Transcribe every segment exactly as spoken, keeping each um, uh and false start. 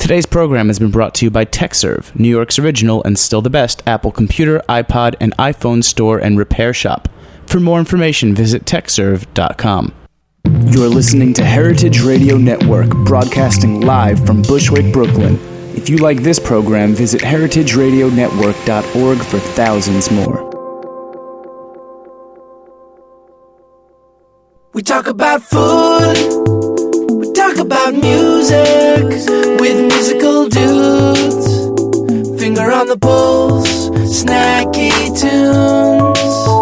Today's program has been brought to you by TechServe, New York's original and still the best Apple computer, iPod, and iPhone store and repair shop. For more information, visit tech serve dot com. You're listening to Heritage Radio Network, broadcasting live from Bushwick, Brooklyn. If you like this program, visit heritage radio network dot org for thousands more. We talk about food, we talk about music, with musical dudes. Finger on the pulse, snacky tunes.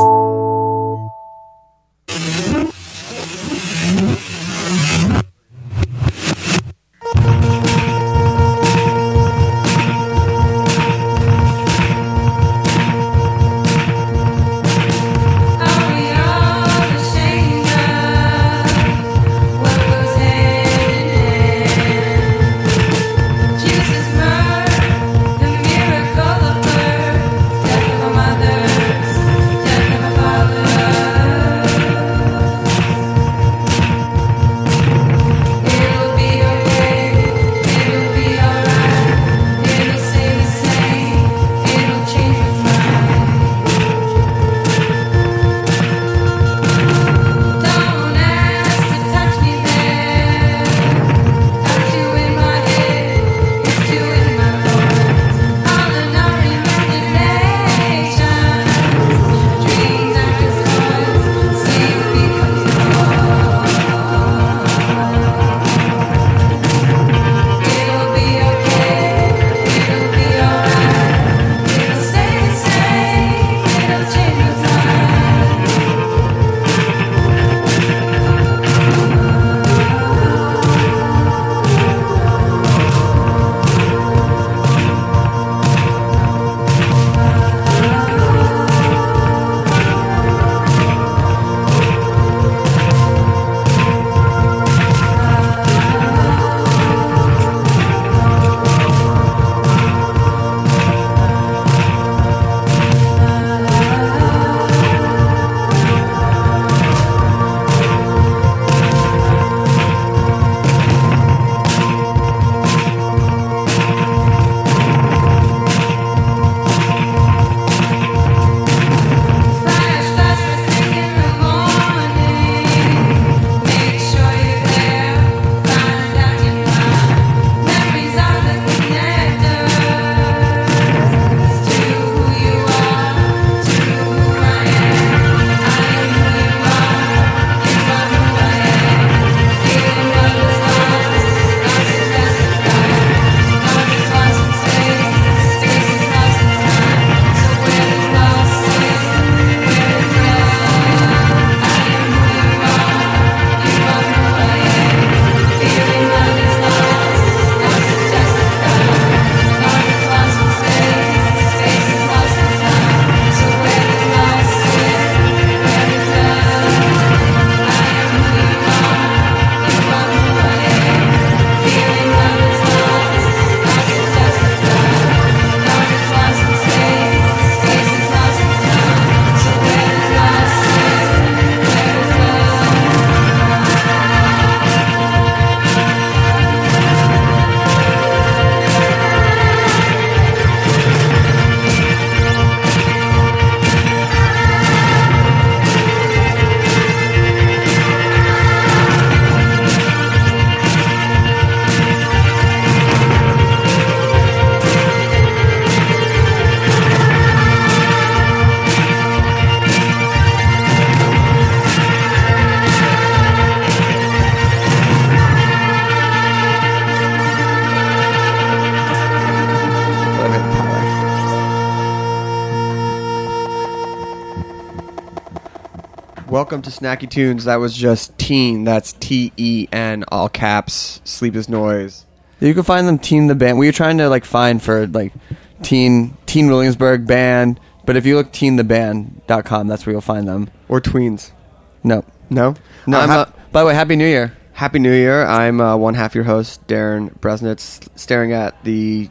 Welcome to Snacky Tunes. That was just Teen. That's T E N, all caps. Sleep is Noise. You can find them Teen the band. We were trying to like find for like Teen Teen Williamsburg band, but if you look teen the band dot com, that's where you'll find them. Or Tweens. No. No? No. Uh, I'm, ha- uh, by the way, Happy New Year. Happy New Year. I'm uh, one half your host, Darren Bresnitz, staring at the...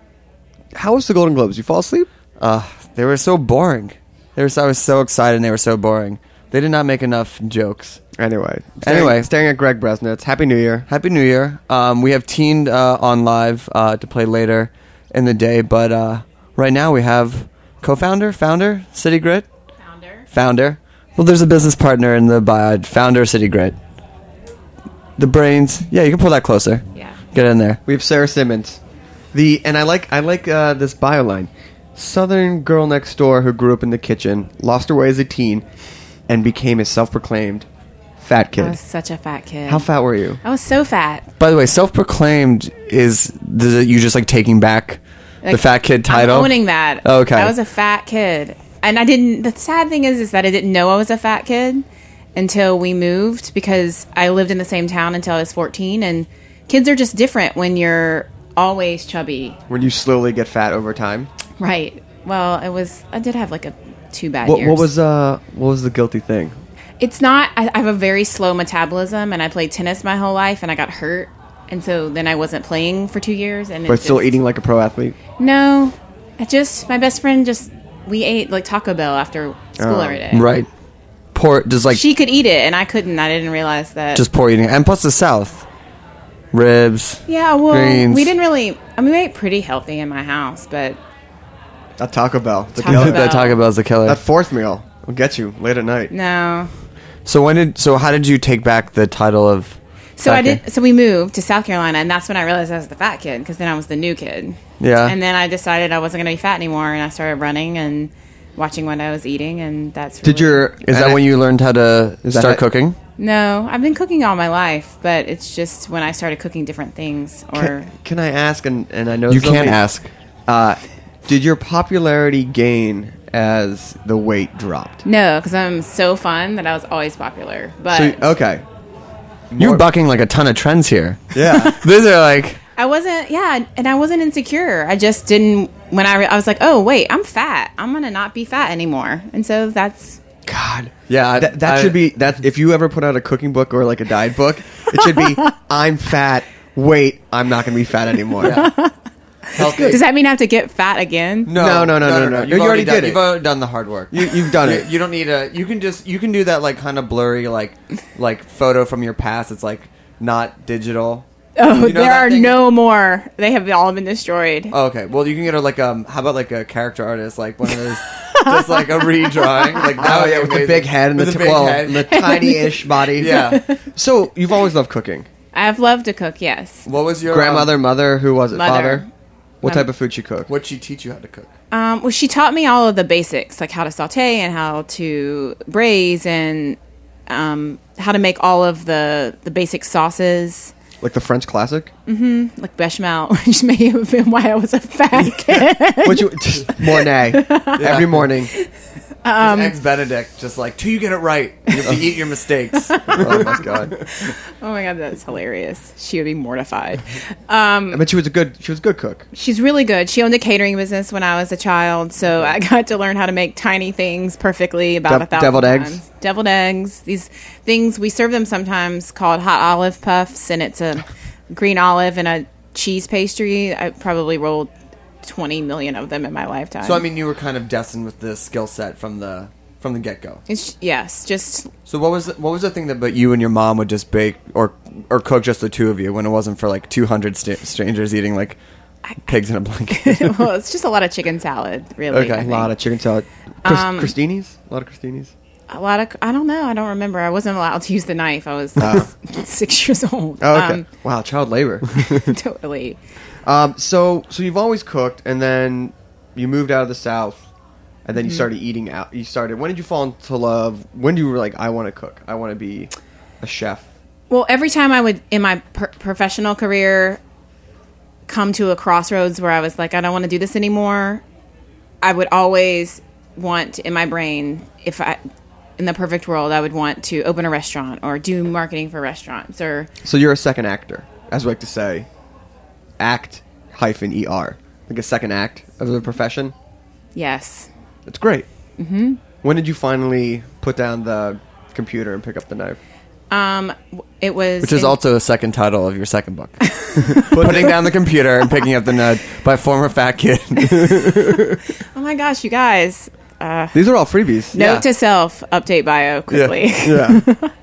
How was the Golden Globes? You fall asleep? Uh, they were so boring. They were. I was so excited and they were so boring. They did not make enough jokes. Anyway, staring, Anyway. staring at Greg Bresnitz. Happy New Year. Staring, Anyway. staring at Greg Bresnitz. Happy New Year. Happy New Year. Um, we have Teen uh, on live uh, to play later in the day, but uh, right now we have co-founder, founder, City Grit? Founder. Founder. Well, there's a business partner in the bio. Founder, City Grit. The brains. Yeah, you can pull that closer. Yeah. Get in there. We have Sarah Simmons. The and I like I like uh, this bio line. Southern girl next door who grew up in the kitchen, lost her way as a teen, and became a self-proclaimed fat I kid. was such a fat kid. How fat were you? I was so fat. By the way, self-proclaimed is the, you just like taking back the Like, fat kid title? I'm owning that. Oh, okay. I was a fat kid. And I didn't, the sad thing is, is that I didn't know I was a fat kid until we moved, because I lived in the same town until I was fourteen, and kids are just different when you're always chubby. When you slowly get fat over time. Right. Well, it was, I did have like a two bad What, years. what was uh what was the guilty thing? It's not, I, I have a very slow metabolism, and I played tennis my whole life, and I got hurt. And so then I wasn't playing for two years. And But it's still just- eating like a pro athlete. No, I just, my best friend just, we ate like Taco Bell after school Oh. every day. Right. Poor, just like, She could eat it, and I couldn't. I didn't realize that. just poor eating. And plus the South. Ribs. yeah, well, greens. we didn't really. I mean, we ate pretty healthy in my house, but A Taco Bell. The Taco killer. Bell. That Taco Bell's the killer. That fourth meal will get you late at night. no. So when did, so how did you take back the title of So fat I kid? did. So we moved to South Carolina, and that's when I realized I was the fat kid, because then I was the new kid. Yeah. And then I decided I wasn't going to be fat anymore, and I started running and watching what I was eating, and that's. Did really- your Is that and when you learned how to Is that start how- cooking? No, I've been cooking all my life, but it's just when I started cooking different things, or Can, can I ask? And, and I know You this will can't be- ask. Uh, did your popularity gain as the weight dropped? no, because I'm so fun that I was always popular. But So okay, You're More- bucking like a ton of trends here. yeah. These are like, I wasn't, yeah, and I wasn't insecure. I just didn't. When I, re- I was like, oh wait, I'm fat. I'm gonna not be fat anymore, and so that's. God. yeah, I- That, that I- should be that. If you ever put out a cooking book or like a diet book, it should be I'm fat. Wait, I'm not going to be fat anymore. healthy. Does that mean I have to get fat again? No, no, no, no, no. You've You already done, did it. You've already done the hard work. You, you've done You, it. you don't need a. You can just. You can do that like kind of blurry like like photo from your past. It's like not digital. Oh, You know there that are thing? no more. They have all been destroyed. Oh, okay. Well, you can get a like um. How about like a character artist, like one of those, just like a redrawing, like that Oh would be yeah, with the amazing. big head and With the, the t- big well, head. and the tiny-ish body. Yeah. So you've always loved cooking. I've loved to cook. Yes. What was your Grandmother, Um, mother, who was it? Mother. Father. What My- type of food she cooked? what'd she teach you how to cook? Um, well, she taught me all of the basics, like how to saute and how to braise and um, how to make all of the the basic sauces. Like the French classic? Like bechamel, which may have been why I was a fat kid. Which you, Mornay every morning. Um, Eggs Benedict, just like till you get it right, you have to eat your mistakes. Oh my god! Oh my god, that's hilarious. She would be mortified. I bet she was a good. She was a good cook. She's really good. She owned a catering business when I was a child, so I got to learn how to make tiny things perfectly about Dev- a thousand deviled times. eggs? Deviled eggs. These things we serve them sometimes called hot olive puffs, and it's a green olive and a cheese pastry. I probably rolled twenty million of them in my lifetime. So I mean, you were kind of destined with this skill set from the from the get go. it's, yes, just So what was the, what was the thing that but you and your mom would just bake or or cook just the two of you when it wasn't for like two hundred st- strangers eating like pigs in a blanket? well, it's just a lot of chicken salad, really. Okay. I A think. lot of chicken salad. Chris, Um, Christini's. A lot of Christini's. a lot of I don't know. I don't remember. I wasn't allowed to use the knife. I was like, six years old. Oh, okay. Um, wow, child labor. totally. um, so, so you've always cooked, and then you moved out of the South, and then you started eating out. You started. When did you fall into love? When you were like, I want to cook. I want to be a chef. Well, every time I would in my per- professional career come to a crossroads where I was like, I don't want to do this anymore, I would always want in my brain, if I in the perfect world, I would want to open a restaurant or do marketing for restaurants or So you're a second actor, as we like to say. Act hyphen er, like a second act of the profession. yes. That's great. Mm-hmm. When did you finally put down the computer and pick up the knife? Um, it was Which is in- also the second title of your second book. Putting down the computer and picking up the nud by former fat kid. Oh my gosh, you guys. uh, These are all freebies. note Yeah. to self: update bio quickly. Yeah.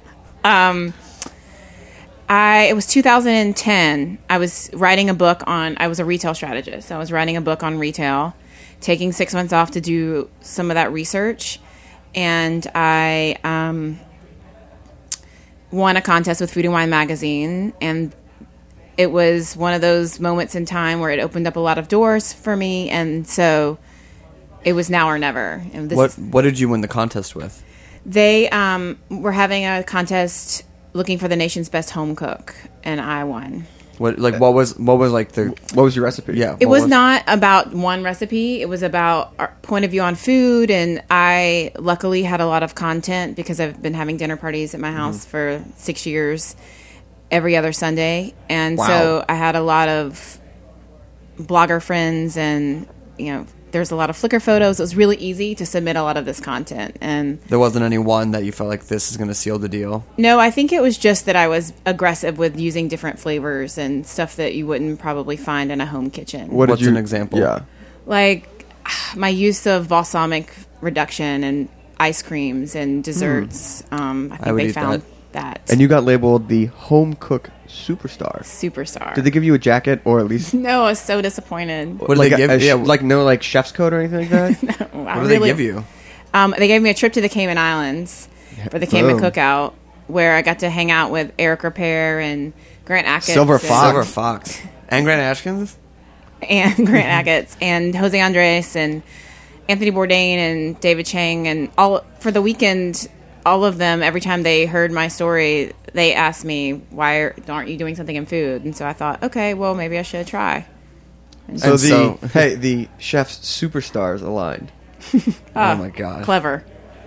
I it was two thousand ten. I was writing a book on. I was a retail strategist. I was writing a book on retail, taking six months off to do some of that research, and I um, won a contest with Food and Wine magazine, and it was one of those moments in time where it opened up a lot of doors for me, and so it was now or never. And this What is, What did you win the contest with? they um, were having a contest looking for the nation's best home cook, and I won. What like what was what was like the What was your recipe? yeah? It what was not about one recipe. It was about our point of view on food, and I luckily had a lot of content because I've been having dinner parties at my house for six years, every other Sunday, and Wow. so I had a lot of blogger friends, and you know, there's a lot of Flickr photos. It was really easy to submit a lot of this content, and There wasn't any one that you felt like this is going to seal the deal. no, I think it was just that I was aggressive with using different flavors and stuff that you wouldn't probably find in a home kitchen. What did What's you, an example? Yeah. Like my use of balsamic reduction and ice creams and desserts. Um, I think I would they eat found that, And you got labeled the home cook superstar. superstar. Did they give you a jacket or at least No, I was so disappointed. What did like they a- give? a sh- yeah, like no like chef's coat or anything like that? I what did they really- give you? Um, they gave me a trip to the Cayman Islands for the Cayman Boom. Cookout, where I got to hang out with Eric Repair and Grant Atkins. Silver and- Fox. Silver Fox and Grant Ashkins. and Grant Atkins and Jose Andres and Anthony Bourdain and David Chang, and all for the weekend. All of them, every time they heard my story, they asked me, "Why aren't you doing something in food?" And so I thought, okay, well, maybe I should try. So And the so- hey, the chef's superstars aligned. Ah, oh my god! Clever.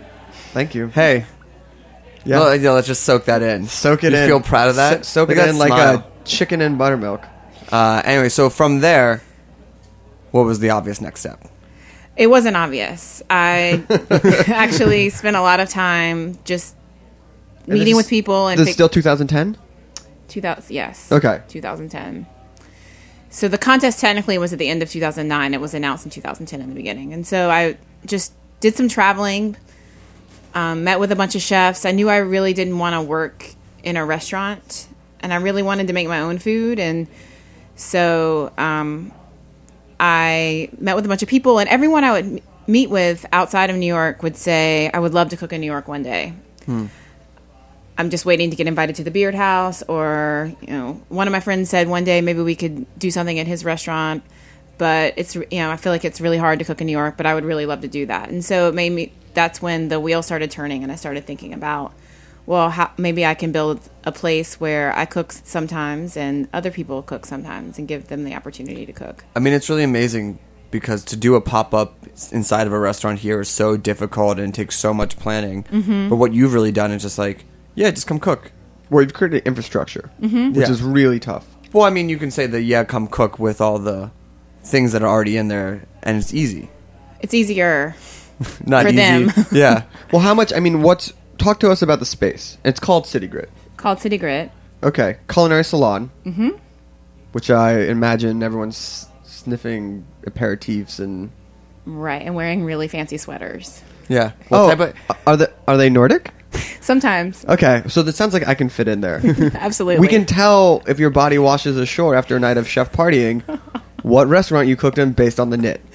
Thank you. Hey, Yeah. well, yeah, let's just soak that in. Soak it you in. Feel proud of that? So- soak Look it at in that like smile. a chicken and buttermilk. Uh, anyway, so from there, what was the obvious next step? It wasn't obvious. I actually spent a lot of time just And meeting this with is- people and This is pick- still two thousand ten? two thousand. Yes. Okay. two thousand ten. So the contest technically was at the end of two thousand nine. It was announced in two thousand ten in the beginning. And so I just did some traveling, um, met with a bunch of chefs. I knew I really didn't want to work in a restaurant, and I really wanted to make my own food. And so um, I met with a bunch of people, and everyone I would m- meet with outside of New York would say, I would love to cook in New York one day. I'm just waiting to get invited to the Beard House, or, you know, one of my friends said one day maybe we could do something at his restaurant, but it's, you know, I feel like it's really hard to cook in New York, but I would really love to do that. And so it made me, that's when the wheel started turning, and I started thinking about, well, how, maybe I can build a place where I cook sometimes and other people cook sometimes and give them the opportunity to cook. I mean, it's really amazing because to do a pop-up inside of a restaurant here is so difficult and takes so much planning. Mm-hmm. But what you've really done is just like, yeah, just come cook. Where you've created infrastructure, Mm-hmm. which Yeah. is really tough. Well, I mean, you can say that, yeah, come cook with all the things that are already in there, and it's easy. It's easier. Not For easy. them. Yeah. Well, how much? I mean, what's? Talk to us about the space. It's called City Grit. Called City Grit. Okay, culinary salon. Mm-hmm. Which I imagine everyone's sniffing aperitifs and. Right, and wearing really fancy sweaters. Yeah. What oh, type of... are they are they Nordic? Sometimes. Okay, so that sounds like I can fit in there. Absolutely. We can tell if your body washes ashore after a night of chef partying what restaurant you cooked in based on the knit.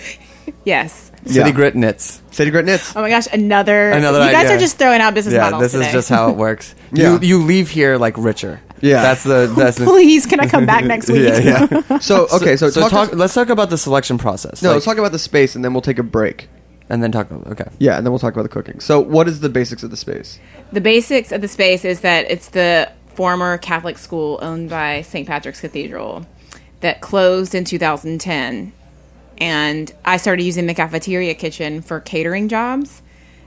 Yes. City Yeah. Grit knits. City Grit knits. Oh my gosh, another. Another You guys idea. are just throwing out business Yeah, models this today. is just how it works. Yeah. You you leave here like richer. Yeah. That's the that's the Please, can I come back next week? Yeah, yeah. So okay, so, so talk, talk, to- let's talk about the selection process. no, Like- let's talk about the space and then we'll take a break. and then talk about okay. Yeah, and then we'll talk about the cooking. So, what is the basics of the space? The basics of the space is that it's the former Catholic school owned by Saint Patrick's Cathedral that closed in two thousand ten. And I started using the cafeteria kitchen for catering jobs.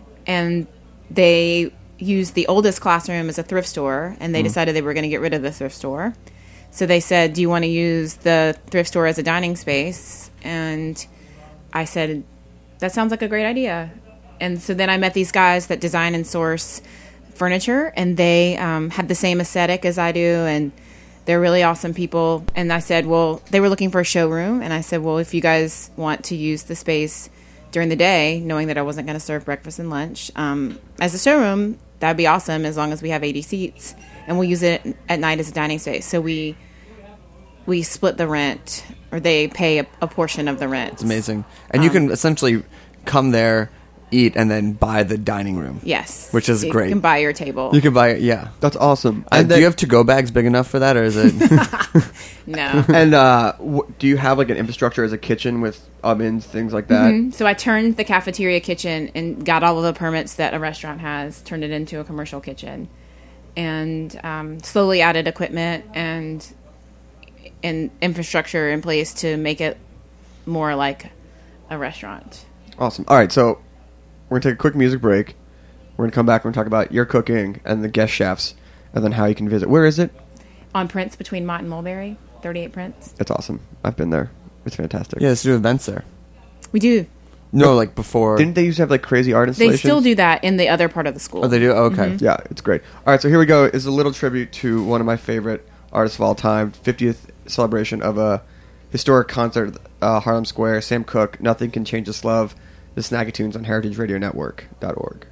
And they used the oldest classroom as a thrift store, and they decided they were going to get rid of the thrift store. So they said, do you want to use the thrift store as a dining space? And I said, that sounds like a great idea. And so then I met these guys that design and source furniture, and they um, had the same aesthetic as I do, and they're really awesome people. And I said, well, they were looking for a showroom, and I said, well, if you guys want to use the space during the day, knowing that I wasn't going to serve breakfast and lunch. Um, as a showroom, that'd be awesome as long as we have eighty seats, and we'll use it at night as a dining space. So we we split the rent, or they pay a, a portion of the rent. It's amazing. And you Um, can essentially come there, eat, and then buy the dining room. Yes. Which is you great. You can buy your table. You can buy it, yeah. That's awesome. Uh, And do then- you have to-go bags big enough for that, or is it... No. And uh, wh- do you have like an infrastructure as a kitchen with ovens, things like that? Mhm. So I turned the cafeteria kitchen and got all of the permits that a restaurant has, turned it into a commercial kitchen, and um, slowly added equipment and and infrastructure in place to make it more like a restaurant. Awesome. All right, so we're gonna take a quick music break. We're gonna come back. We're gonna talk about your cooking and the guest chefs, and then how you can visit. Where is it? On Prince between Mott and Mulberry, thirty-eight Prince. It's awesome. I've been there. It's fantastic. yeah, let's do events there. We do. No, like before... Didn't they used to have like crazy art They installations? still do that in the other part of the school. Oh, they do? Oh, okay. Mm-hmm. Yeah, it's great. All right, so here we go. Is a little tribute to one of my favorite artists of all time. fiftieth celebration of a historic concert, uh, Harlem Square. Sam Cooke. Nothing Can Change This Love. The Snacky Tunes on Heritage Radio Network dot org.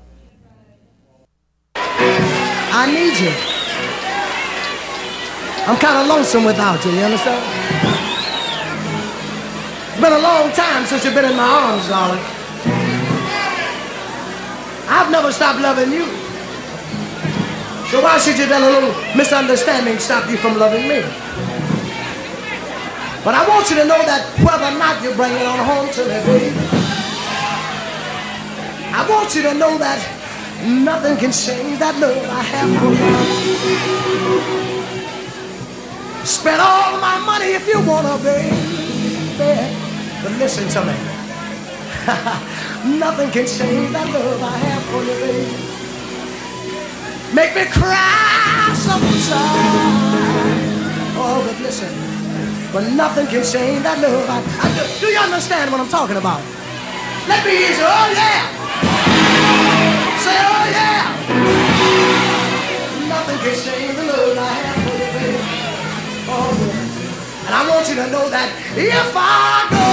I need you. I'm kind of lonesome without you, you understand? It's been a long time since you've been in my arms, darling. I've never stopped loving you. So why should you let a little misunderstanding stop you from loving me? But I want you to know that whether or not you bring it on home to me, baby, I want you to know that nothing can change that love I have for you. Spend all of my money if you wanna, baby. But listen to me. Nothing can change that love I have for you, baby. Make me cry sometimes. Oh, but listen. But nothing can change that love I, I do. Do you understand what I'm talking about? Let me hear you. Oh, yeah. Say, oh yeah. Nothing can change the love I have for you, baby. Oh yeah. And I want you to know that if I go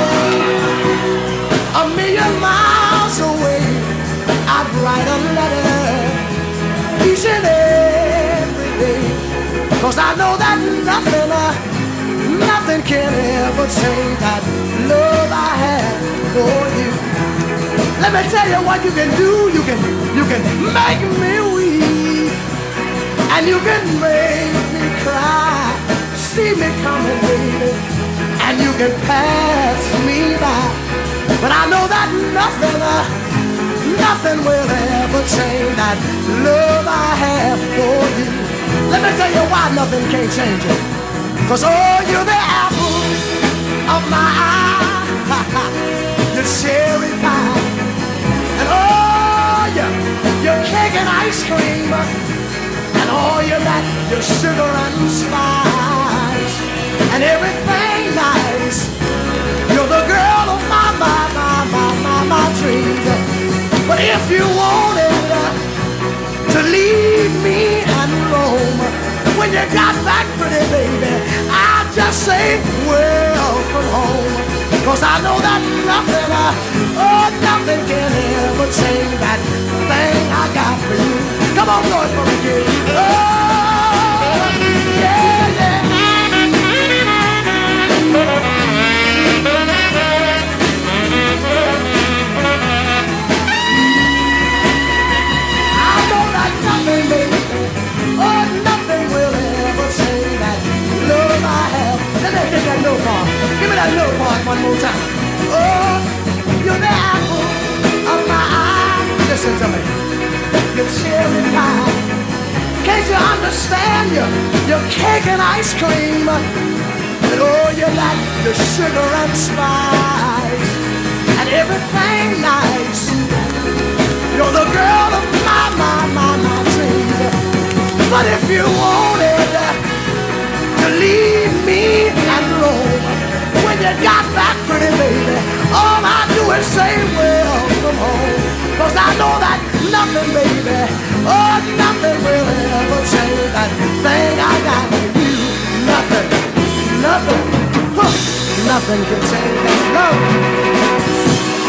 a million miles away, I'd write a letter each and every day. Cause I know that nothing, uh, nothing can ever change that love I have for you. Let me tell you what you can do. You can, you can make me weep, and you can make me cry. See me coming, baby, and you can pass me by. But I know that nothing, uh, nothing will ever change that love I have for you. Let me tell you why nothing can change it. Cause oh, you're the apple of my eye, your cherry pie. And oh, yeah, your cake and ice cream, and all you got, your sugar and spice, and everything nice. You're the girl of my, my, my, my, my, my dreams. But if you wanted to leave me and roam, when you got back, pretty baby, I'll just say welcome home. Cause I know that nothing, uh, oh, nothing can ever change that thing I got for you. Come on, do it for me, kid. Oh, yeah, yeah. I know that nothing, baby, oh, nothing will ever change that love I have. Let me take that little part. Give me that little part one more time. Oh, you're the apple of my eye. Listen to me. Your cherry pie. Can't you understand? Your, your cake and ice cream. And oh, you like your sugar and spice. And everything nice. You're the girl of my, my, my, my dreams. But if you wanted to leave me and roam, when you got back, pretty baby, all I do is say welcome home. Cause I know that nothing, baby, oh, nothing will ever change that thing I got for you. Nothing, nothing, huh, nothing can change that love.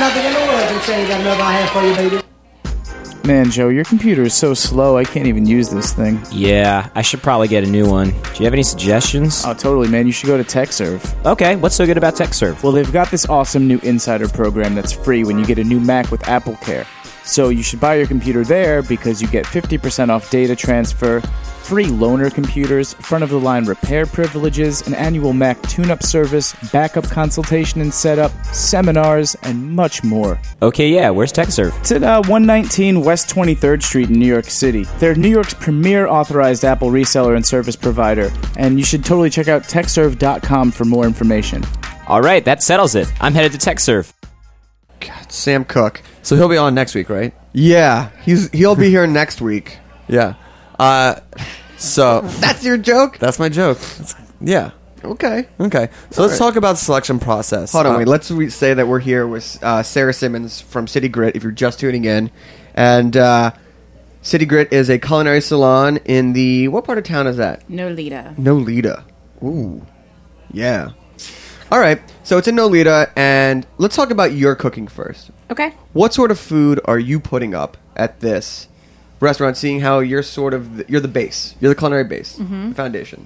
nothing in the world can change that love I have for you, baby. Man, Joe, your computer is so slow, I can't even use this thing. Yeah, I should probably get a new one. Do you have any suggestions? Oh, totally, man. You should go to TechServe. Okay, what's so good about TechServe? Well, they've got this awesome new insider program that's free when you get a new Mac with AppleCare. So you should buy your computer there because you get fifty percent off data transfer, free loaner computers, front-of-the-line repair privileges, an annual Mac tune-up service, backup consultation and setup, seminars, and much more. Okay, yeah, where's TechServe? It's at uh, one nineteen West twenty-third Street in New York City. They're New York's premier authorized Apple reseller and service provider, and you should totally check out tech serve dot com for more information. All right, that settles it. I'm headed to TechServe. God, Sam Cooke. So he'll be on next week, right? Yeah, he's he'll be here next week. Yeah. Uh, so That's your joke? that's my joke. That's- yeah. Okay. Okay. So All let's right. talk about the selection process. Hold on, Uh, wait. Let's re- say that we're here with uh, Sarah Simmons from City Grit, if you're just tuning in. And uh, City Grit is a culinary salon in the... What part of town is that? Nolita. Nolita. Ooh. Yeah. All right. So it's in Nolita, and let's talk about your cooking first. Okay. What sort of food are you putting up at this restaurant, seeing how you're sort of... You're the base. You're the culinary base. The foundation.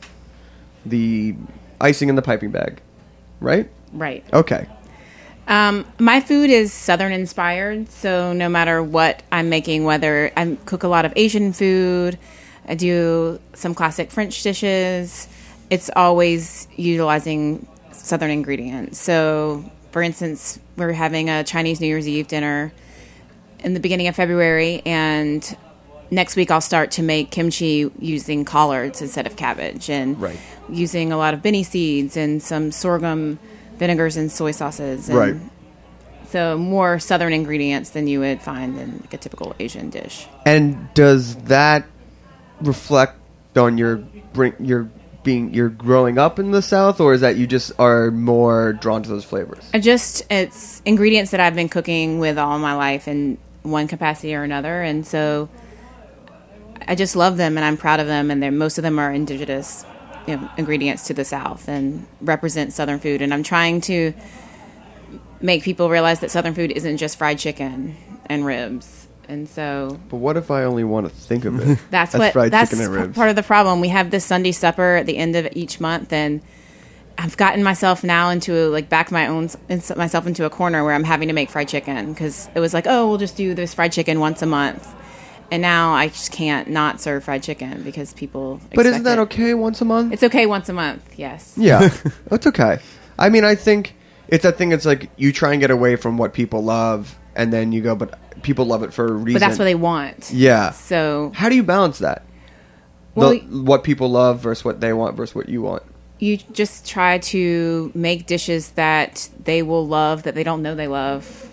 The icing in the piping bag. Right? Right. Okay. Um, my food is Southern inspired, so no matter what I'm making, whether I cook a lot of Asian food, I do some classic French dishes, it's always utilizing Southern ingredients. So, for instance, we're having a Chinese New Year's Eve dinner in the beginning of February, and next week I'll start to make kimchi using collards instead of cabbage, and Right. using a lot of beni seeds and some sorghum vinegars and soy sauces. And Right. So more Southern ingredients than you would find in like a typical Asian dish. And does that reflect on your bring your being you're growing up in the South, or is that you just are more drawn to those flavors? I just, it's ingredients that I've been cooking with all my life in one capacity or another. And so I just love them and I'm proud of them. And they're, most of them are indigenous, you know, ingredients to the South and represent Southern food. And I'm trying to make people realize that Southern food isn't just fried chicken and ribs. And so But what if I only want to think of it? that's as what fried that's chicken and p- ribs. part of the problem. We have this Sunday supper at the end of each month, and I've gotten myself now into like back my own ins- myself into a corner where I'm having to make fried chicken because it was like, oh, we'll just do this fried chicken once a month, and now I just can't not serve fried chicken because people. But expect isn't that it. okay once a month? It's okay once a month. Yes. Yeah, it's okay. I mean, I think it's that thing. It's like you try and get away from what people love, and then you go, but people love it for a reason. But that's what they want. Yeah. So How do you balance that? Well, the, what people love versus what they want versus what you want. you just try to make dishes that they will love that they don't know they love,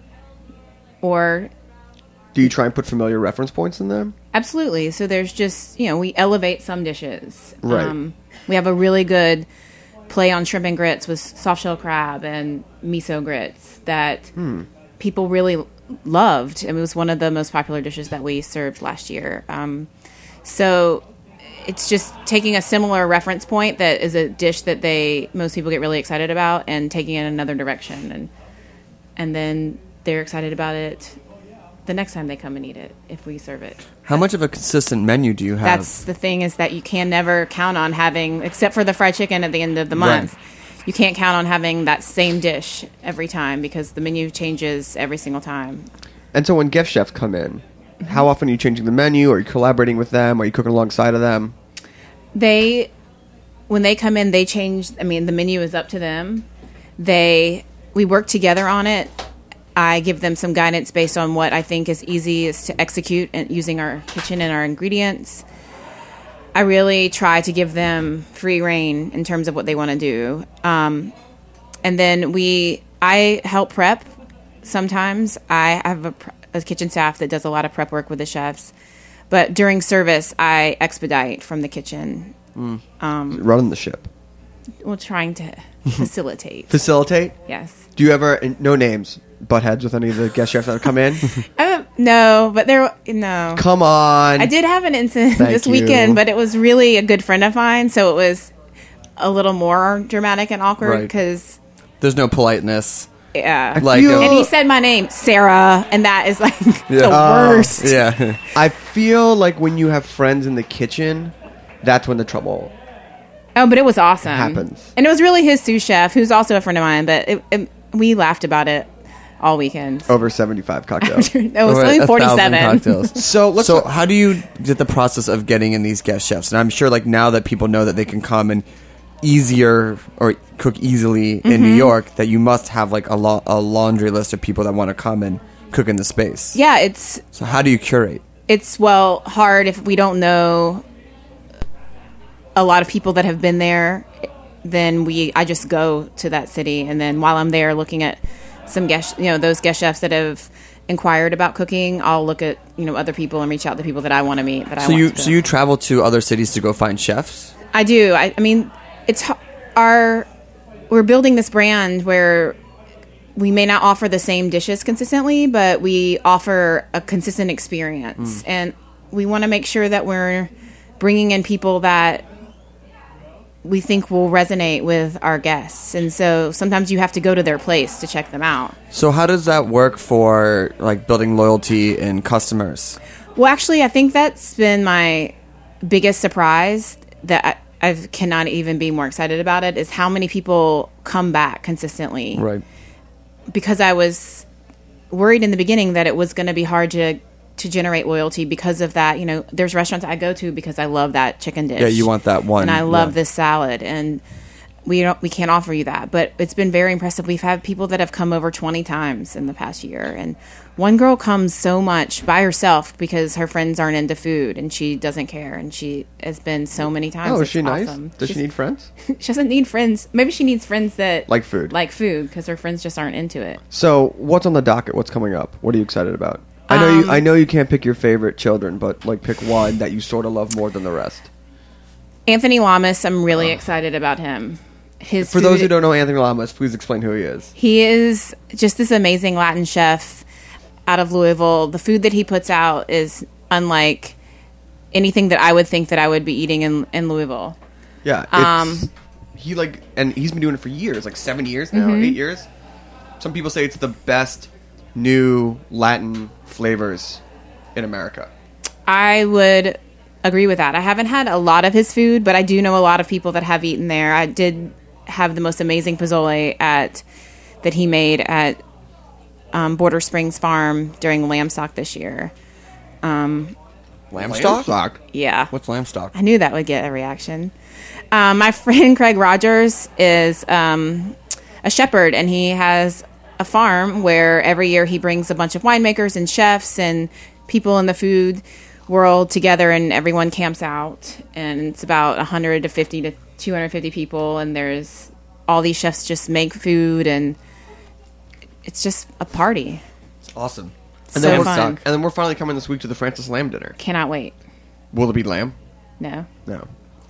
or Do you try and put familiar reference points in there? absolutely. So there's just, you know, we elevate some dishes. Right. We have a really good play on shrimp and grits with soft shell crab and miso grits that people really loved. It was one of the most popular dishes that we served last year. Um, so it's just taking a similar reference point that is a dish that they most people get really excited about and taking it in another direction, and and then they're excited about it the next time they come and eat it if we serve it. How much of a consistent menu do you have? That's the thing, is that you can never count on having, except for the fried chicken at the end of the Right. month, you can't count on having that same dish every time because the menu changes every single time. And so when gift chefs come in, how often are you changing the menu? Are you collaborating with them? Are you cooking alongside of them? They, when they come in, they change. I mean, the menu is up to them. They, we work together on it. I give them some guidance based on what I think is easiest to execute and using our kitchen and our ingredients. I really try to give them free reign in terms of what they want to do. Um, and then we, I help prep sometimes. I have a, pr- a kitchen staff that does a lot of prep work with the chefs. But during service, I expedite from the kitchen. Running the ship. Well, trying to facilitate. Facilitate? Yes. Do you ever, and no names, butt heads with any of the guest chefs that come in? Uh, no, but there, no. Come on. I did have an incident Thank this you. weekend, but it was really a good friend of mine, so it was a little more dramatic and awkward Right. because There's no politeness. Yeah. Like, feel- uh, And he said my name, Sarah, and that is like the Oh, worst. yeah. I feel like when you have friends in the kitchen, that's when the trouble. Oh, but it was awesome. Happens. And it was really his sous chef, who's also a friend of mine, but it, it, we laughed about it all weekend. Over seventy-five cocktails. It was Over only a thousand forty-seven. cocktails. So let's. So how do you get the process of getting in these guest chefs? And I'm sure like now that people know that they can come and easier or cook easily in New York, that you must have like a, la- a laundry list of people that want to come and cook in the space. Yeah, it's So how do you curate? it's well hard if we don't know a lot of people that have been there. Then we I just go to that city, and then while I'm there looking at some guest, you know, those guest chefs that have inquired about cooking, I'll look at, you know, other people and reach out to people that I want to meet. That I So want you to so you travel to other cities to go find chefs? I do. I, I mean, it's h- our we're building this brand where we may not offer the same dishes consistently, but we offer a consistent experience, Mm. and we want to make sure that we're bringing in people that we think will resonate with our guests. And so sometimes you have to go to their place to check them out. So how does that work for like building loyalty in customers? Well, actually, I think that's been my biggest surprise that I, I cannot even be more excited about it is how many people come back consistently. Right. Because I was worried in the beginning that it was going to be hard to to generate loyalty because of that. You know, there's restaurants I go to because I love that chicken dish. Yeah, you want that one. And I love yeah. this salad, and we don't we can't offer you that. But it's been very impressive. We've had people that have come over twenty times in the past year, and one girl comes so much by herself because her friends aren't into food and she doesn't care, and she has been so many times. oh, is It's she nice? awesome. Does She's- she need friends? She doesn't need friends. Maybe she needs friends that Like food. like food, because her friends just aren't into it. So what's on the docket? What's coming up? What are you excited about? I know Um, you. I know you can't pick your favorite children, but like pick one that you sort of love more than the rest. Anthony Lamas, I'm really excited about him. His For those food- who don't know Anthony Lamas, please explain who he is. He is just this amazing Latin chef out of Louisville. The food that he puts out is unlike anything that I would think that I would be eating in, in Louisville. Yeah. It's, Um, he like, and he's been doing it for years, like seven years now, Mm-hmm. eight years. Some people say it's the best new Latin flavors in America. I would agree with that. I haven't had a lot of his food, but I do know a lot of people that have eaten there. I did have the most amazing pozole at that he made at um, Border Springs Farm during Lamb Stock this year. Um, Lamb Lamb stock? yeah. What's lamb stock? I knew that would get a reaction. Um, my friend Craig Rogers is um, a shepherd, and he has a farm where every year he brings a bunch of winemakers and chefs and people in the food world together, and everyone camps out. And it's about one hundred fifty to two hundred fifty people, and there's all these chefs just make food, and it's just a party. Awesome. And So then we're fun. and then we're finally coming this week to the Francis Lamb dinner. Cannot wait. Will it be lamb? No. No.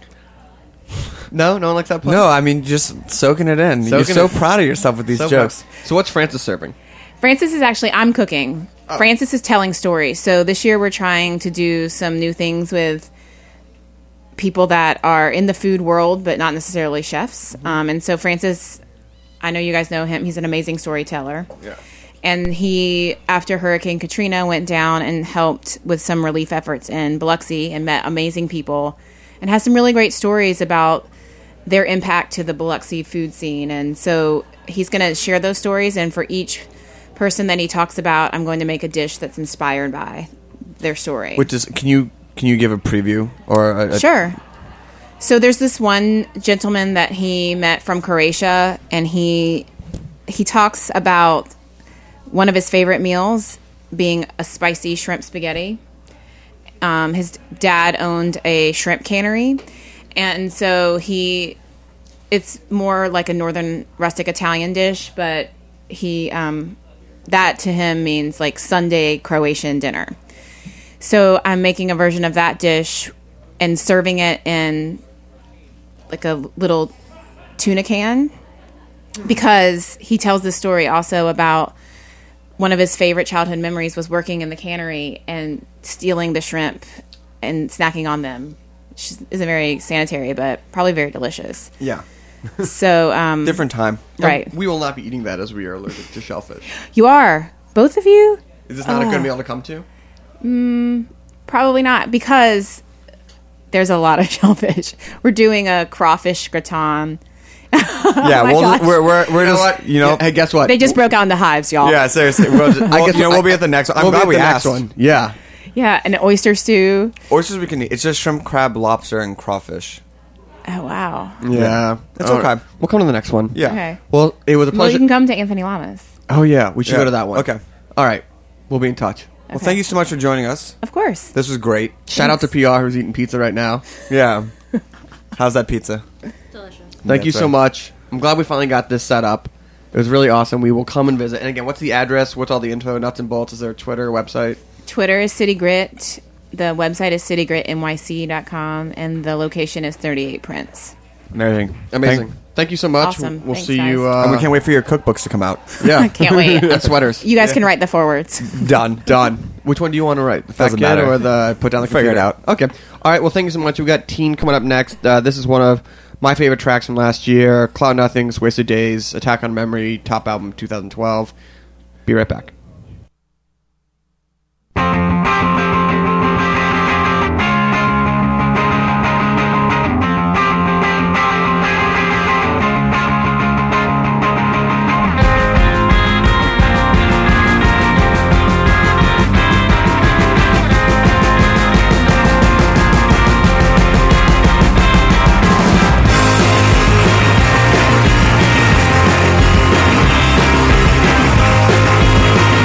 No, no one likes that. Pun? No, I mean just soaking it in. You're Soaking so it- proud of yourself with these So jokes. fun. So what's Francis serving? Francis is actually, I'm cooking. Francis is telling stories. So this year we're trying to do some new things with people that are in the food world, but not necessarily chefs. Um, and so Francis, I know you guys know him. He's an amazing storyteller. Yeah. And he, after Hurricane Katrina, went down and helped with some relief efforts in Biloxi and met amazing people and has some really great stories about their impact to the Biloxi food scene. And so he's going to share those stories, and for each person that he talks about, I'm going to make a dish that's inspired by their story. Which is can you can you give a preview or a, a Sure. So there's this one gentleman that he met from Croatia, and he he talks about one of his favorite meals being a spicy shrimp spaghetti. Um, his dad owned a shrimp cannery, and so he it's more like a northern rustic Italian dish, but he um, that to him means like Sunday Croatian dinner. So I'm making a version of that dish and serving it in like a little tuna can, because he tells this story also about one of his favorite childhood memories was working in the cannery and stealing the shrimp and snacking on them, which isn't very sanitary, but probably very delicious. Yeah. So, um, Different time. right. We will not be eating that as we are allergic to shellfish. You are. Both of you? Is this not a Oh. good meal to come to? Probably not, because there's a lot of shellfish. We're doing a crawfish gratin. yeah, my we'll, gosh. we're we're we're You know just what? you know. Hey, guess what? They just broke out into hives, y'all. Yeah, seriously. We'll just, I well, guess you know, what- we'll be at the next one. I'm We'll be glad at we the asked. next one. Yeah. Yeah, and an oyster stew. Oysters we can eat. It's just shrimp, crab, lobster, and crawfish. Oh, wow. Yeah. It's All right. okay. We'll come to the next one. Yeah. Okay. Well, it was a Well, pleasure. you can come to Anthony Llamas. Oh, yeah. We should Yeah. go to that one. Okay. All right. We'll be in touch. Well, thank you so much for joining us. Of course. This was great. Shout out to P R who's eating pizza right now. Yeah. How's that pizza? Delicious. Thank you That's so right. much. I'm glad we finally got this set up. It was really awesome. We will come and visit. And again, what's the address? What's all the info? Nuts and bolts? Is there a Twitter, website? Twitter is City Grit. The website is city grit N Y C dot com, and the location is thirty-eight Prince. Amazing. Amazing. Thank- Thank you so much. Awesome. We'll Thanks, see guys. you. Uh, and we can't wait for your cookbooks to come out. Yeah. Can't wait. And sweaters. You guys can write the forwards. Done. Done. Which one do you want to write? The Fat Doesn't Kid matter. or the Put Down the Figure it Computer? out. Okay. All right. Well, thank you so much. We got Teen coming up next. Uh, this is one of my favorite tracks from last year. Cloud Nothings, Wasted Days, Attack on Memory, top album twenty twelve. Be right back. Thank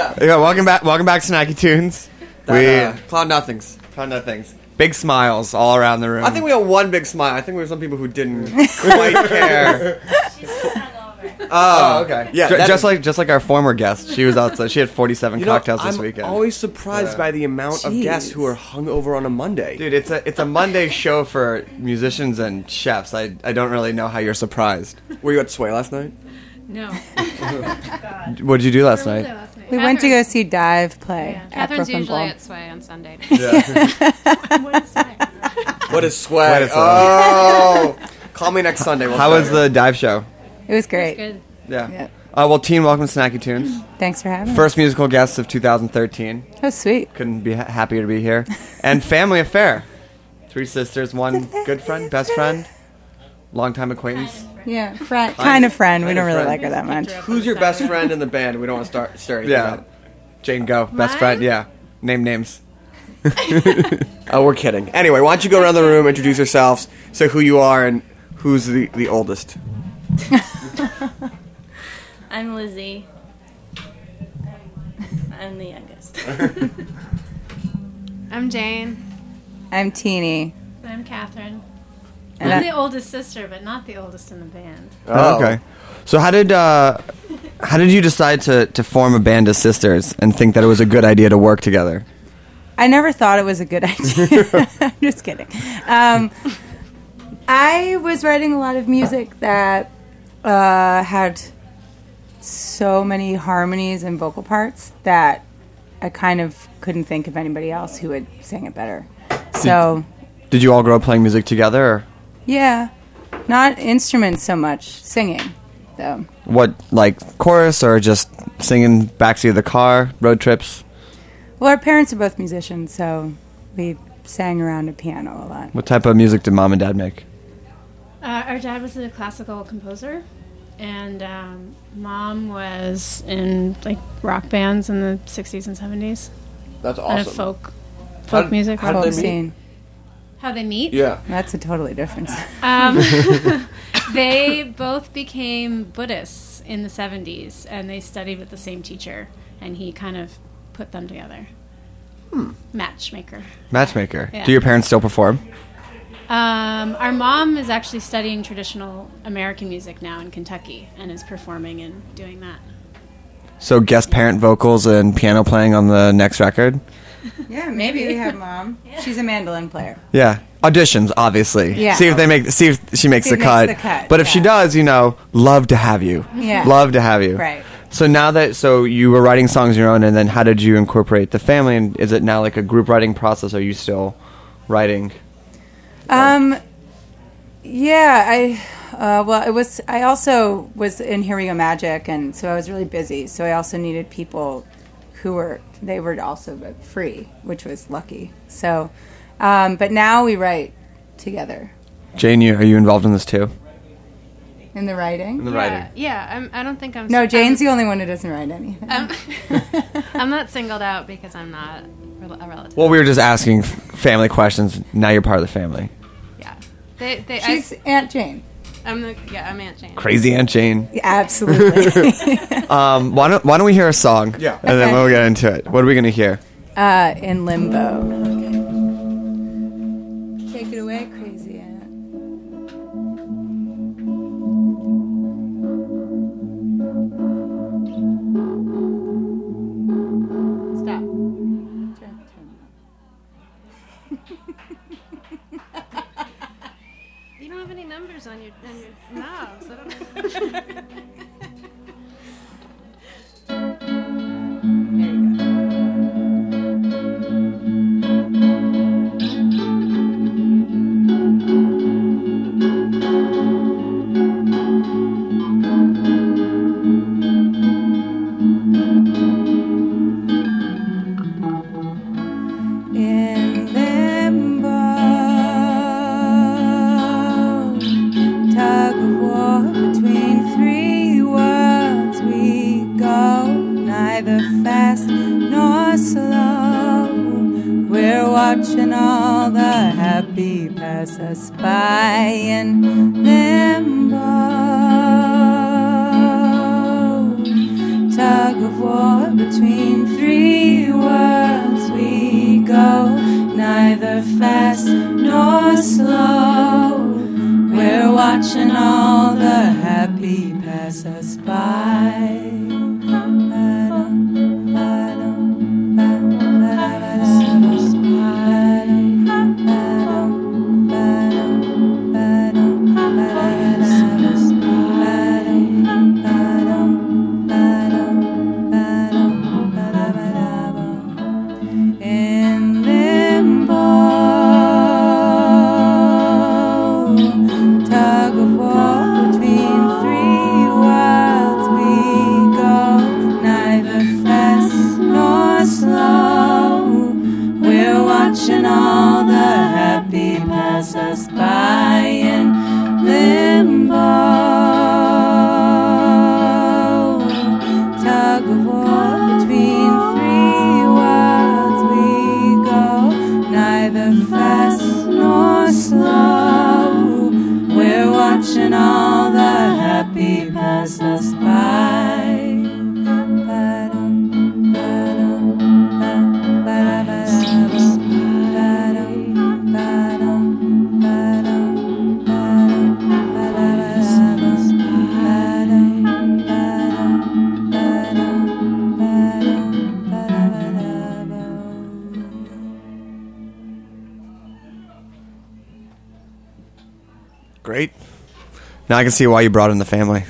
Yeah, welcome back. Welcome back, Snacky Tunes. That, we uh, Cloud Nothings. Cloud Nothings. Big smiles all around the room. I think we got one big smile. I think we have some people who didn't quite care. Oh, okay. Yeah, Ju- that just is- like just like our former guest, she was outside. She had forty-seven You know, cocktails this I'm weekend. always surprised Yeah. by the amount of Jeez. guests who are hungover on a Monday. Dude, it's a it's a Monday show for musicians and chefs. I I don't really know how you're surprised. Were you at Sway last night? No. What did you do last Where was night? I last night? We went to go see Dive play Yeah. at Catherine's Brooklyn usually Bowl. at Sway on Sunday. What is Sway? What is Sway? Oh, call me next Sunday. We'll How start was it. the dive show? It was great. Good. Yeah. Yeah. Uh, well, team, welcome to Snacky Tunes. Thanks for having First musical guest of two thousand thirteen. me. Oh, sweet. Couldn't be ha- happier to be here. And family affair. Three sisters, one good friend, best friend, longtime acquaintance. Yeah, friend, kind of friend. We Kind don't of really friend. like her that much. Who's your best friend in the band? We don't want to start stir anything Yeah. up. Jane, go. Best Mine? friend, yeah. Name names. Oh, we're kidding. Anyway, why don't you go around the room, introduce yourselves, say who you are, and who's the, the oldest. I'm Lizzie. I'm the youngest. I'm Jane. I'm Teeny. I'm Catherine. And I'm I- the oldest sister, but not the oldest in the band. Oh, okay. So how did uh, how did you decide to, to form a band of sisters and think that it was a good idea to work together? I never thought it was a good idea. I'm just kidding. Um, I was writing a lot of music that uh, had so many harmonies and vocal parts that I kind of couldn't think of anybody else who would sing it better. So, Did you all grow up playing music together? Or yeah, not instruments so much, singing, though. what, like chorus or just singing backseat of the car, road trips? Well, our parents are both musicians, so we sang around a piano a lot. What type of music did mom and dad make? Uh, our dad was a classical composer, and um, mom was in like rock bands in the sixties and seventies. That's And awesome. folk, How folk did- music. how did Folk they meet? scene. How they meet? Yeah. That's a totally different. Um, they both became Buddhists in the seventies, and they studied with the same teacher, and he kind of put them together. Matchmaker. Matchmaker. Yeah. Do your parents still perform? Um, our mom is actually studying traditional American music now in Kentucky, and is performing and doing that. So guest parent vocals and piano playing on the next record? Yeah, maybe we have mom. She's a mandolin player. Yeah. Auditions, obviously. Yeah. See if they make. See if she makes, See the, if cut. makes the cut, But if she yeah. does, you know, love to have you. Yeah. Love to have you. Right. So now that so you were writing songs on your own, and then how did you incorporate the family? And is it now like a group writing process? Or are you still writing? Um, yeah, I, uh, well, it was, I also was in Here We Go Magic, and so I was really busy. So I also needed people who were, they were also free, which was lucky. So, um, but now we write together. Jane, you, are you involved in this too? In the writing? the yeah, yeah. I'm, I don't think I'm. No, I'm- Jane's the only one who doesn't write anything. I'm, I'm not singled out because I'm not rel- a relative. Well, we were just asking f- family questions. Now you're part of the family. yeah, they, they, She's I, Aunt Jane. I'm the, yeah, I'm Aunt Jane. Crazy Aunt Jane. Yeah, absolutely. Um, why don't Why don't we hear a song? Yeah. And then Okay. we'll get into it. What are we gonna hear? uh, in Limbo. Take it away, Crazy Aunt. Stop. Turn, turn. You don't have any numbers on your on your knobs. I don't know. There you go. In limbo, tug of war between three worlds we go, neither fast nor slow. We're watching all the happy pass us by in limbo. tug of war between three worlds we go, neither fast nor slow. We're watching all the happy pass us by. Watching all the happy pass us by in limbo. Tug of war between three worlds we go, neither fast nor slow. We're watching all the happy pass us by. Great. Now I can see why you brought in the family.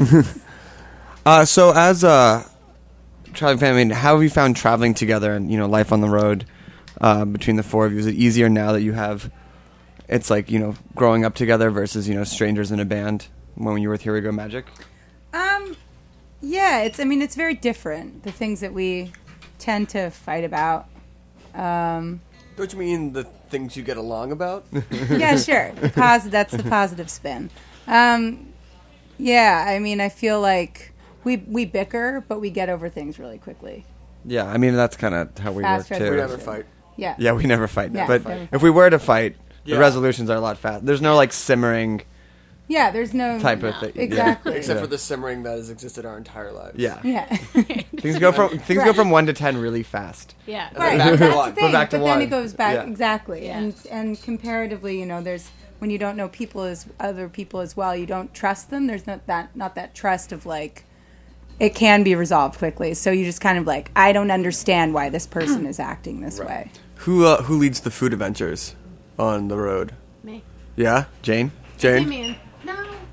uh, so as a traveling family, how have you found traveling together and, you know, life on the road uh, between the four of you? Is it easier now that you have, it's like, you know, growing up together versus, you know, strangers in a band when you were with Here We Go Magic? Um, yeah, it's, I mean, it's very different, the things that we tend to fight about. Um, Don't you mean the things you get along about? Yeah, sure. The posi- that's the positive spin. Um, yeah, I mean, I feel like we we bicker, but we get over things really quickly. Yeah, I mean, that's kind of how we Fast work, too. resolution. We never fight. Yeah. Yeah, we never fight. Yeah, but never if fight. we were to fight, Yeah. the resolutions are a lot faster. There's no, like, simmering Yeah, there's no type of thing. Exactly. Yeah. Except Yeah. for the simmering that has existed our entire lives. Yeah. Yeah. Things go from things go Right. from one to ten really fast. Yeah. And Right, then back to that's one. the thing. Go back to but then one. it goes back Yeah. exactly, Yeah. and and comparatively, you know, there's when you don't know people as other people as well, you don't trust them. There's not that not that trust of like, it can be resolved quickly. So you just kind of like, I don't understand why this person is acting this way. Who uh, who leads the food adventures on the road? Me. Yeah, Jane? Jane. Man. No.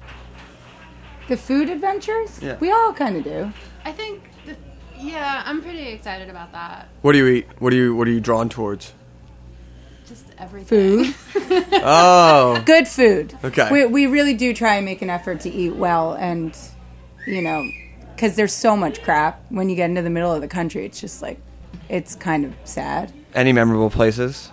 The food adventures, Yeah. we all kind of do. I think, the, yeah, I'm pretty excited about that. What do you eat? What do you What are you drawn towards? Just everything. Food, Oh, good food. Okay. We we really do try and make an effort to eat well, and you know, because there's so much crap when you get into the middle of the country. It's just like, it's kind of sad. Any memorable places?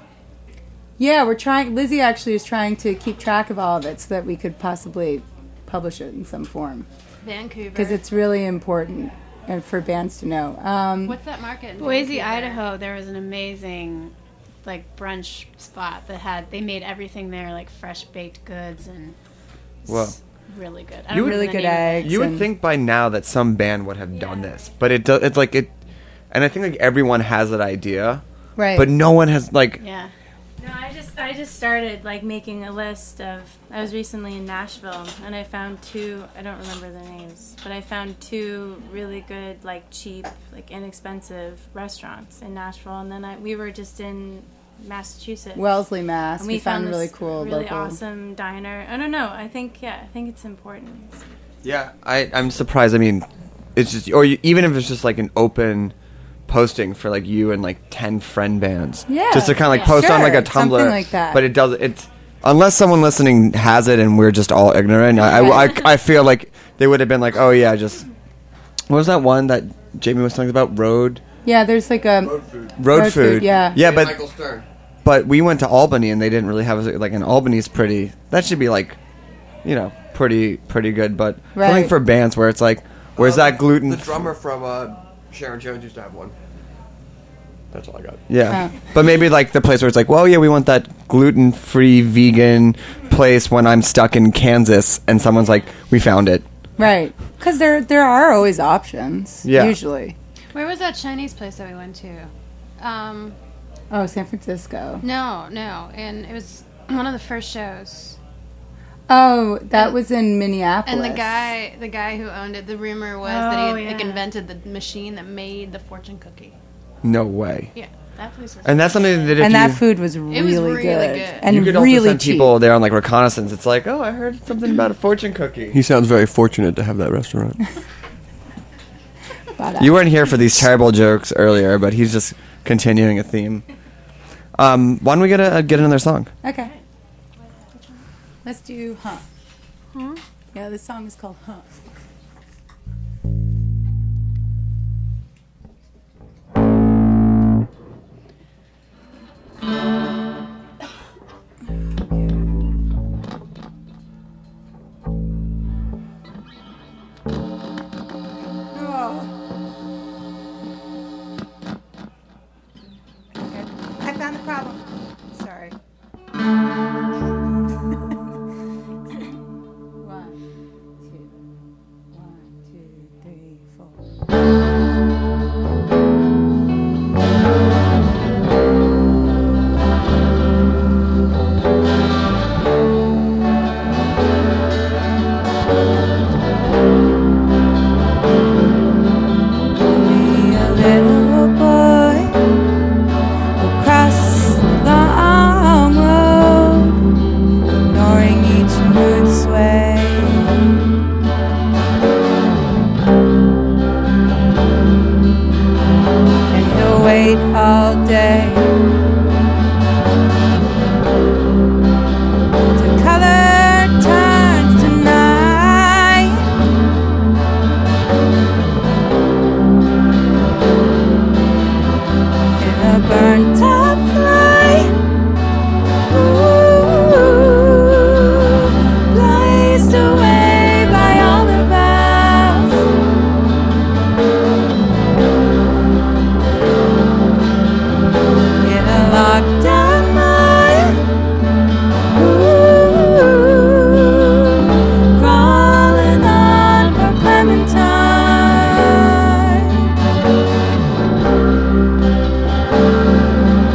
Yeah, we're trying. Lizzie actually is trying to keep track of all of it so that we could possibly publish it in some form, Vancouver. because it's really important and for bands to know. Um, What's that market in Boise, Vancouver? Idaho, there was an amazing like brunch spot that had they made everything there like fresh baked goods and it's Whoa. really good. I You don't would- remember really the good name of it. eggs. You would and- think by now that some band would have done this, but it does. It's like it, and I think like everyone has that idea, right. but no one has like. Yeah. No, I just I just started like making a list of. I was recently in Nashville and I found two. I don't remember their names, but I found two really good, like cheap, like inexpensive restaurants in Nashville. And then I, we were just in Massachusetts, Wellesley, Mass. and we, found, a this really cool, really local. awesome diner. I don't know. I think yeah, I think it's important. Yeah, I I'm surprised. I mean, it's just or you, even if it's just like an open posting for like you and like ten friend bands, Yeah. just to kind of like Yeah. post on like a Sure, Tumblr, something like that. But it does it's unless someone listening has it and we're just all ignorant. I, I, Right. I I feel like they would have been like, oh yeah, just what was that one that Jamie was talking about? Road Yeah, there's like a road food. road, Road food. food, yeah. yeah, but Michael Stern. but we went to Albany and they didn't really have like an Albany's pretty. That should be like, you know, pretty pretty good. But Right. something for bands where it's like, where's Uh, that gluten? The drummer from uh, Sharon Jones used to have one. That's all I got. Yeah, Oh. but maybe like the place where it's like, well, yeah, we want that gluten-free vegan place when I'm stuck in Kansas, and someone's like, we found it. Right. Because there there are always options. Yeah. Usually. Where was that Chinese place that we went to? Um, Oh, San Francisco. no, no, and it was one of the first shows. Oh, that was in Minneapolis. And the guy, the guy who owned it, the rumor was Oh, that he yeah. like invented the machine that made the fortune cookie. No way. Yeah, that place was. And that's something that if and you, that food was really, was really good. good. And you could also really send cheap. people there on like reconnaissance. It's like, oh, I heard something about a fortune cookie. He sounds very fortunate to have that restaurant. You weren't here for these terrible jokes earlier, but he's just continuing a theme. Um, why don't we get a, uh, get another song? Okay. Let's do Huh. Huh? Yeah, this song is called Huh. I found the problem. Sorry. One, two, one, two, three, four. Be a little boy across the long road, ignoring each mood sway. And he'll wait all day till color turns to night. In a burnt up light, ooh, blazed away by all the bells. In a locked down mine, ooh, crawling on for Clementine.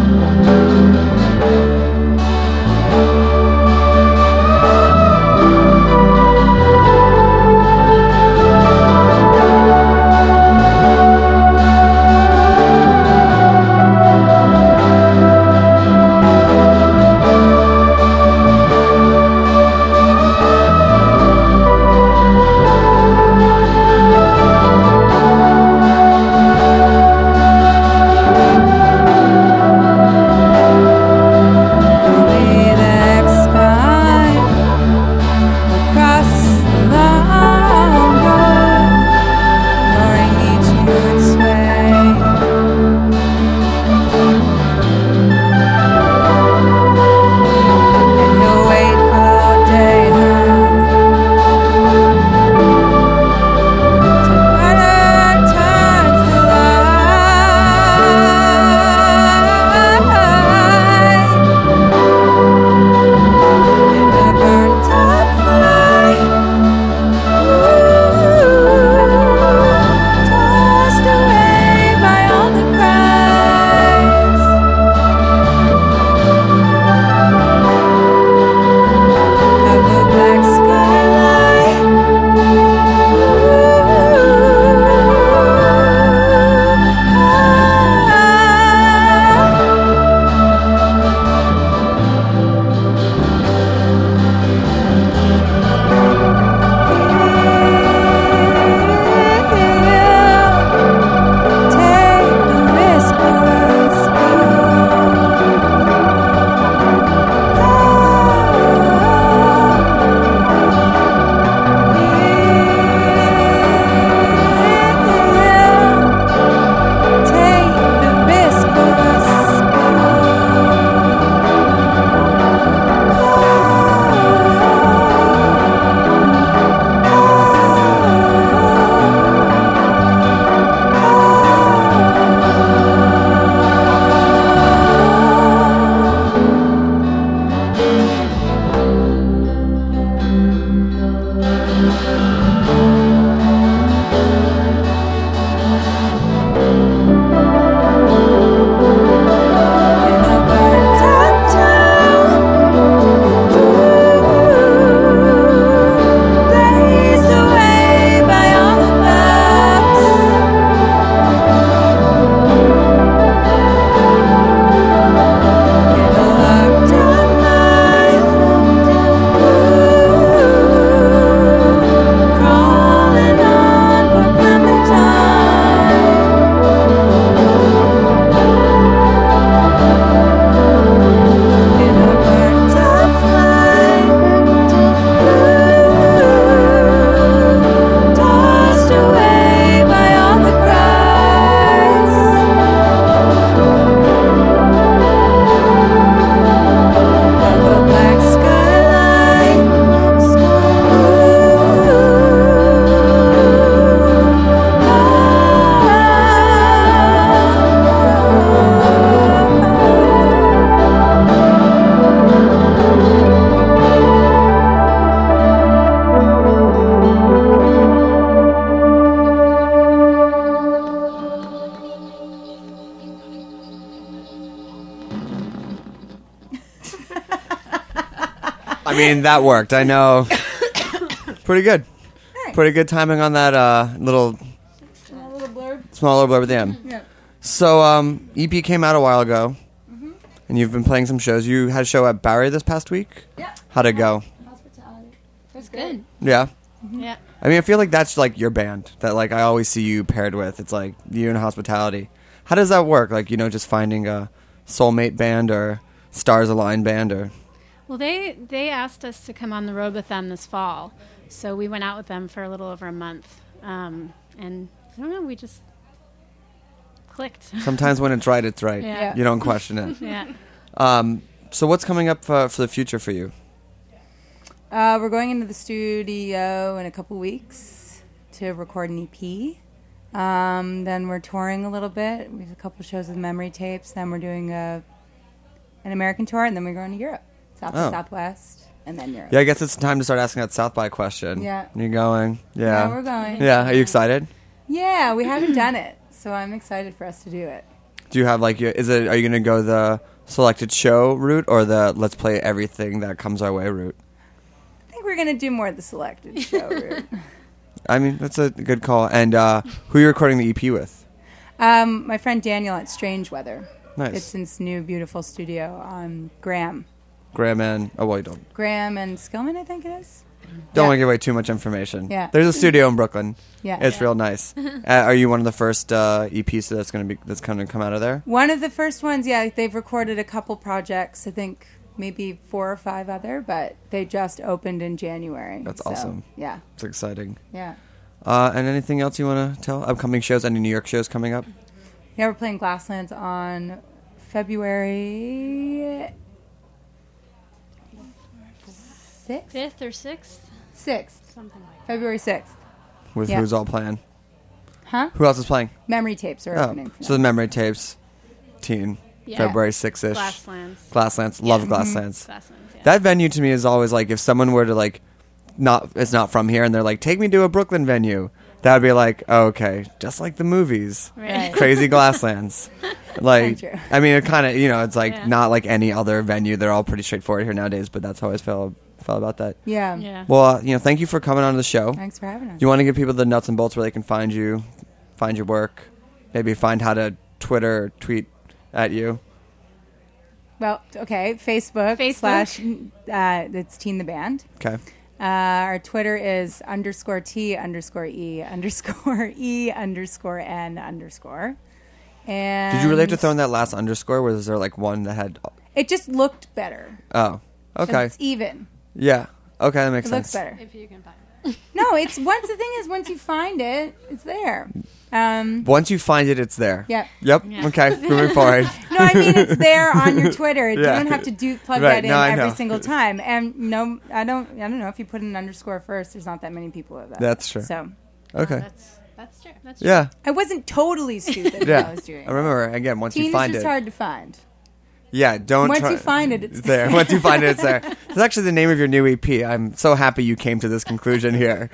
I mean, that worked. I know. Pretty good. Pretty good timing on that uh, little Small little blurb. small little blurb at the end. Yeah. So, um, E P came out a while ago, and you've been playing some shows. You had a show at Barry this past week? Yeah. How'd it go? Hospitality. It was good. Yeah. Yeah. I mean, I feel like that's like your band that like I always see you paired with. It's like you and Hospitality. How does that work? Like, you know, just finding a soulmate band or stars aligned band or Well, they they asked us to come on the road with them this fall, so we went out with them for a little over a month, um, and I don't know, we just clicked. sometimes when it's right, it's right. Yeah. You don't question it. Yeah. Um, so what's coming up for, for the future for you? Uh, we're going into the studio in a couple weeks to record an E P. Um, then we're touring a little bit. We have a couple shows with Memory Tapes. Then we're doing a an American tour, and then we're going to Europe, South Oh. Southwest, and then Europe. Yeah, I guess it's time to start asking that South by question. Yeah. You're going. Yeah. Yeah, we're going. Yeah. Are you excited? Yeah, we haven't done it, so I'm excited for us to do it. Do you have like your, is it, are you going to go the selected show route or the let's play everything that comes our way route? I think we're going to do more of the selected show route. I mean, that's a good call. And uh, who are you recording the E P with? Um, my friend Daniel at Strange Weather. Nice. It's in this new, beautiful studio on Graham. Graham and, oh, well, you don't. Graham and Skillman, I think it is. Don't Yeah. want to give away too much information. Yeah. There's a studio in Brooklyn. Yeah. It's Yeah. real nice. uh, are you one of the first uh, E Ps that's going to be that's going to come out of there? One of the first ones, yeah, they've recorded a couple projects. I think maybe four or five other, but they just opened in January. That's so, awesome. Yeah. It's exciting. Yeah. Uh, and anything else you want to tell? Upcoming shows? Any New York shows coming up? Yeah, we're playing Glasslands on February sixth? Fifth or sixth? Sixth. Something like that. February sixth. With Yeah. who's all playing? Huh? Who else is playing? Memory Tapes are Oh, opening. for so the Memory Tapes, teen, Yeah. February sixth-ish. Glasslands. Glasslands. Love Mm-hmm. Yeah. Glasslands. Glasslands, yeah. That venue to me is always like if someone were to like not it's not from here and they're like take me to a Brooklyn venue, that would be like oh, okay, just like the movies, Right. Crazy Glasslands. Like Very true. I mean, it kind of you know it's like Yeah. not like any other venue. They're all pretty straightforward here nowadays, but that's how I always felt felt about that. Yeah. Yeah. Well, uh, you know, thank you for coming on the show. Thanks for having us. Do you want to give people the nuts and bolts where they can find you, find your work, maybe find how to Twitter or tweet at you? Well, okay, Facebook, Facebook. slash, uh, it's Teen the Band. Okay. Uh, our Twitter is underscore T underscore E underscore E underscore N underscore. And Did you relate to throwing that last underscore? Was there like one that had? It just looked better. Oh, okay. It's even. Yeah. Okay, that makes It sense. looks better. If you can find it. No, it's once the thing is once you find it, it's there. Um, Once you find it, it's there. Yeah. Yep. Yeah. Okay. Moving forward. no, I mean it's there on your Twitter. You Yeah. don't have to do plug Right, that in no, I every know. single time. And no, I don't. I don't know if you put an underscore first. There's not that many people with that. That's true. So Okay. That's that's true. That's true. Yeah. I wasn't totally stupid when Yeah. I was doing I it. remember again. Once Teen you is find just it. hard to find. Yeah. Don't. Once try- you find it, it's there. there. Once you find it, it's there. It's actually the name of your new E P. I'm so happy you came to this conclusion here.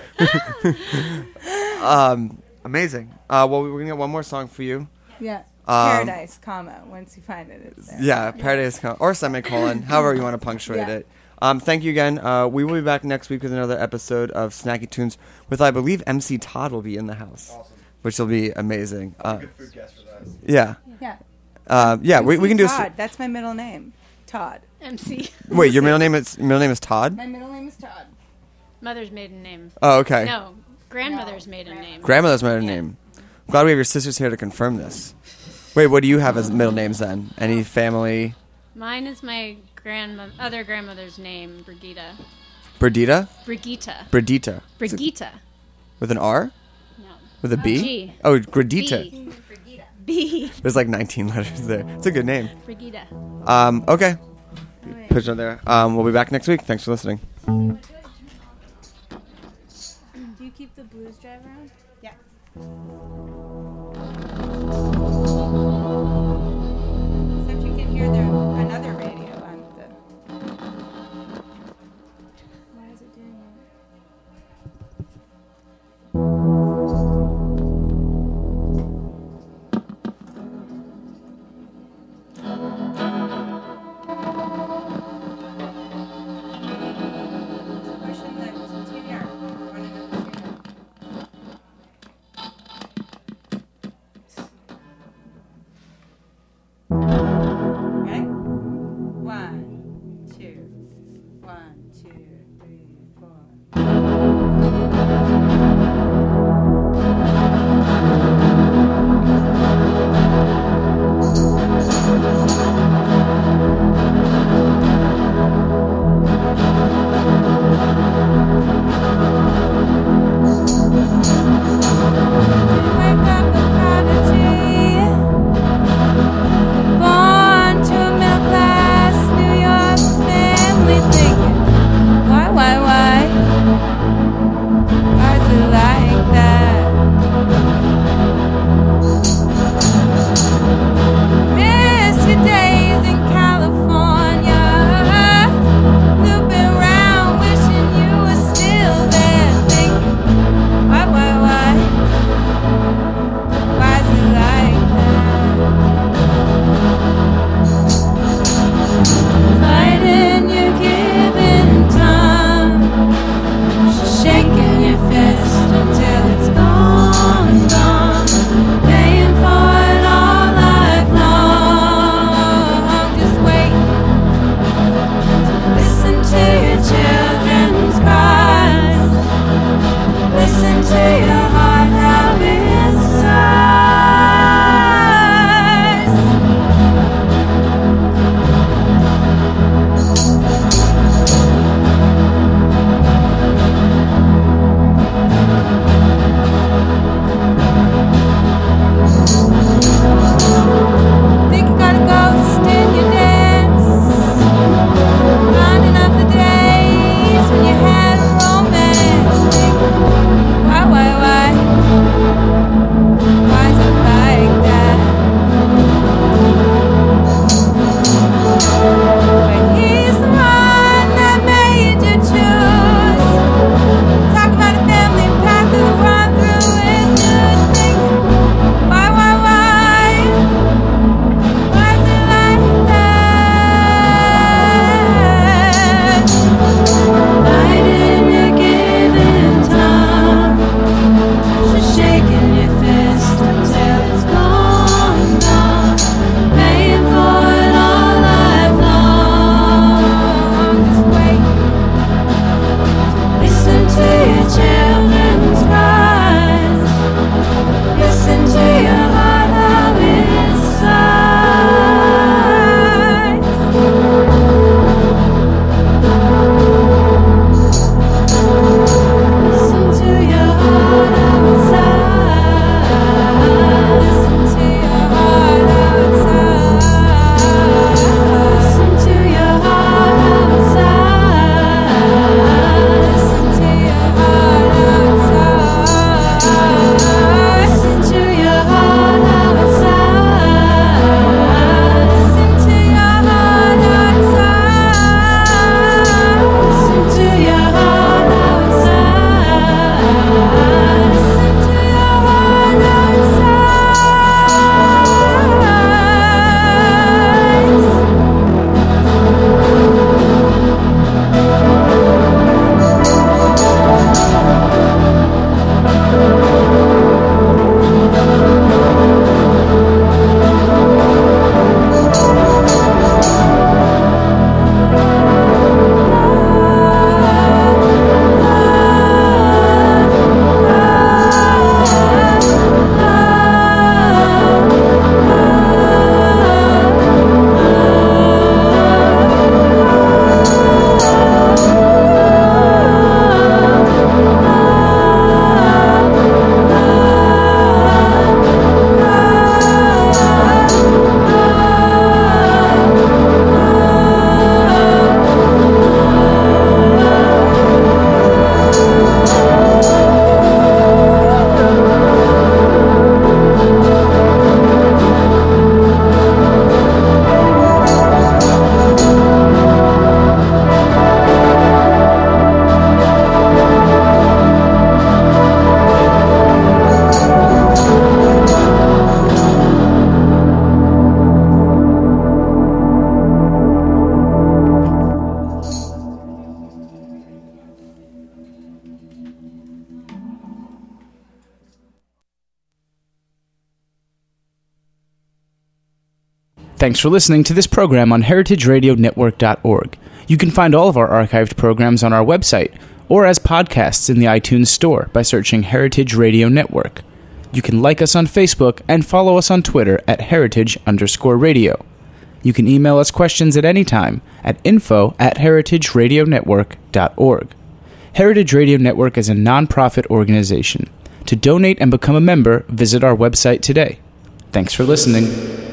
um, amazing. Uh, well, we're gonna get one more song for you. Yeah. Um, Paradise, comma. Once you find it, it's there. Yeah, Paradise Com- or semicolon, however you want to punctuate Yeah. it. Um, thank you again. Uh, we will be back next week with another episode of Snacky Tunes with, I believe, M C Todd will be in the house, Awesome. which will be amazing. Uh, Good food guest for that. yeah, Yeah. uh, yeah. We, we can do. A, Todd. s- That's my middle name. Todd. M C. wait, your middle name is middle name is Todd. My middle name is Todd. Mother's maiden name. Oh, okay. No, grandmother's maiden name. Grandmother's middle name. I'm glad we have your sisters here to confirm this. Wait, what do you have as middle names then? Any family? Mine is my grandmother, other grandmother's name, Brigitta. Bridita? Brigitta. Bridita. Brigitta. With an R? No. With a B? G. Oh, Gradita. B. B. There's like nineteen letters there. It's a good name. Brigitta. Um, okay. Push it there. Um, we'll be back next week. Thanks for listening. Do you keep the blues drive around? Yeah. Except you can hear the another radio on the. Why is it doing that? Thanks for listening to this program on heritage radio network dot org. You can find all of our archived programs on our website or as podcasts in the iTunes Store by searching Heritage Radio Network. You can like us on Facebook and follow us on Twitter at heritage underscore radio. You can email us questions at any time at info at heritage radio network dot org. Heritage Radio Network is a nonprofit organization. To donate and become a member, visit our website today. Thanks for listening.